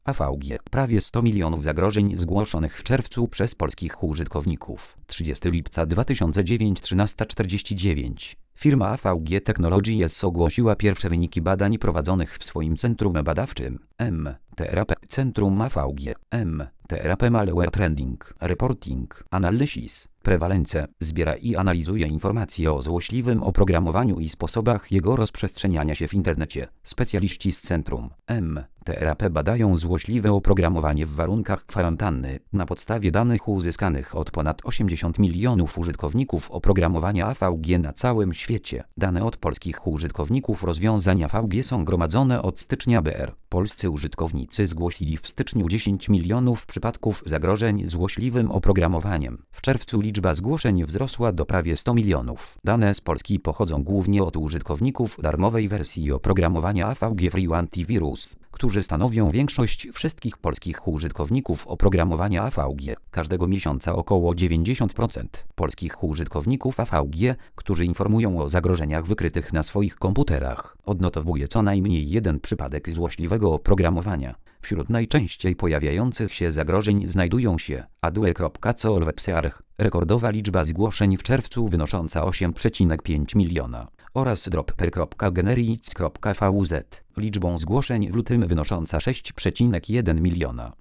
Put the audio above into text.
AVG. Prawie 100 milionów zagrożeń zgłoszonych w czerwcu przez polskich użytkowników. 30 lipca 2009, 13:49. Firma AVG Technologies ogłosiła pierwsze wyniki badań prowadzonych w swoim centrum badawczym MTRP. Centrum AVG MTRP Malware Trending, Reporting, Analysis, Prevalence zbiera i analizuje informacje o złośliwym oprogramowaniu i sposobach jego rozprzestrzeniania się w internecie. Specjaliści z centrum MTRP badają złośliwe oprogramowanie w warunkach kwarantanny na podstawie danych uzyskanych od ponad 80 milionów użytkowników oprogramowania AVG na całym świecie. Dane od polskich użytkowników rozwiązań AVG są gromadzone od stycznia br. Polscy użytkownicy zgłosili w styczniu 10 milionów przypadków zagrożeń złośliwym oprogramowaniem. W czerwcu liczba zgłoszeń wzrosła do prawie 100 milionów. Dane z Polski pochodzą głównie od użytkowników darmowej wersji oprogramowania AVG Free Antivirus, którzy stanowią większość wszystkich polskich użytkowników oprogramowania AVG. Każdego miesiąca około 90% polskich użytkowników AVG, którzy informują o zagrożeniach wykrytych na swoich komputerach, odnotowuje co najmniej jeden przypadek złośliwego oprogramowania. Wśród najczęściej pojawiających się zagrożeń znajdują się adware.co.websearch, rekordowa liczba zgłoszeń w czerwcu wynosząca 8,5 miliona, oraz dropper.generics.vz, liczbą zgłoszeń w lutym wynosząca 6,1 miliona.